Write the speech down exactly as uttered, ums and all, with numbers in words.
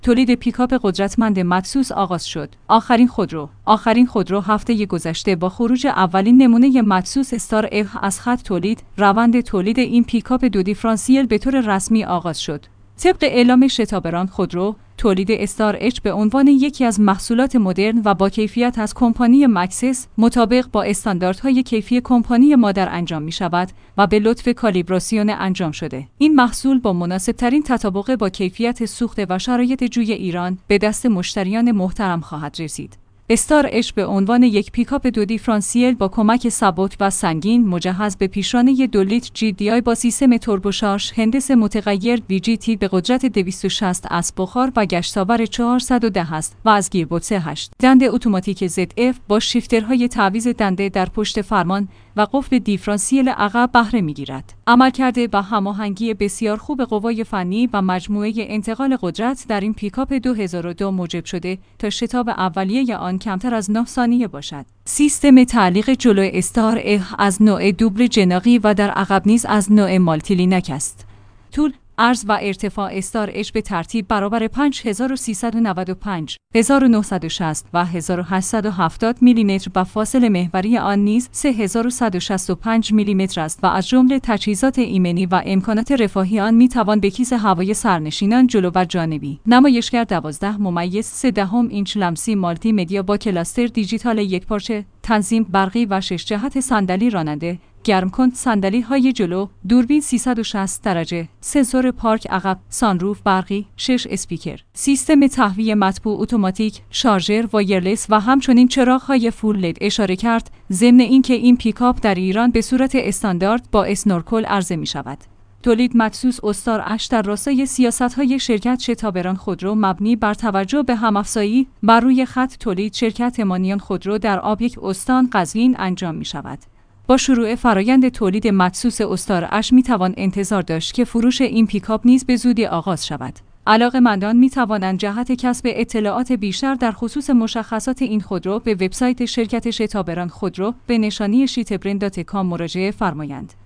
تولید پیکاپ قدرتمند مدسوس آغاز شد. آخرین خودرو آخرین خودرو هفته گذشته با خروج اولین نمونه مدسوس استار اف از خط تولید، روند تولید این پیکاپ دو دیفرانسیل به طور رسمی آغاز شد. طبق اعلام شتابران خودرو، تولید استار اچ به عنوان یکی از محصولات مدرن و با کیفیت از کمپانی مکسس مطابق با استانداردهای کیفی کمپانی مادر انجام می شود و به لطف کالیبراسیون انجام شده. این محصول با مناسب ترین تطابق با کیفیت سوخت و شرایط جوی ایران به دست مشتریان محترم خواهد رسید. استار اچ به عنوان یک پیکاپ دو دیفرانسیل با کمک سبک و سنگین مجهز به پیشرانه دو لیتر جی دی آی با سیستم توربوشارژ هندس متغیر وی جی تی به قدرت دویست و شصت اسب بخار و گشتاور چهارصد و ده است و از گیربکس هشت دنده اتوماتیک زد اف با شیفترهای تعویض دنده در پشت فرمان و قفل دیفرانسیل عقب بهره می‌گیرد. عملکرد و هماهنگی بسیار خوب قوای فنی و مجموعه انتقال قدرت در این پیکاپ دو هزار و دو موجب شده تا شتاب اولیه آن کمتر از نه ثانیه باشد. سیستم تعلیق جلو استار اف از نوع دوبل جناقی و در عقب نیز از نوع مالتی لینک است. طول، عرض و ارتفاع استار اچ به ترتیب برابر پنج هزار و سیصد و نود و پنج، هزار و نهصد و شصت و هزار و هشتصد و هفتاد میلیمتر و فاصله محوری آن نیز سه هزار و صد و شصت و پنج میلیمتر است و از جمله تجهیزات ایمنی و امکانات رفاهی آن می توان به کیسه هوای سرنشینان جلو و جانبی. نمایشگر دوازده ممیز سه دهم اینچ لمسی مالتی مدیا با کلاستر دیجیتال یکپارچه، تنظیم برقی و شش جهت صندلی راننده، گرمکن صندلی های جلو، دوربین سیصد و شصت درجه، سنسور پارک عقب، سانروف برقی، شش اسپیکر، سیستم تهویه مطبوع اتوماتیک، شارژر وایرلس و همچنین چراغ های فول لید اشاره کرد، ضمن اینکه این پیکاپ در ایران به صورت استاندارد با اسنورکل عرضه می شود. تولید مدسوس استار اچ در راستای سیاست‌های شرکت شتابران خودرو مبنی بر توجه به همافزایی بر روی خط تولید شرکت مانیان خودرو در آب یک استان قزوین انجام می شود. با شروع فرایند تولید مدسوس استار اچ می توان انتظار داشت که فروش این پیکاپ نیز به زودی آغاز شود. علاقه‌مندان می توانند جهت کسب اطلاعات بیشتر در خصوص مشخصات این خودرو به وبسایت شرکت شتابران خودرو به نشانی شیتبرین دات کام مراجعه فرمایند.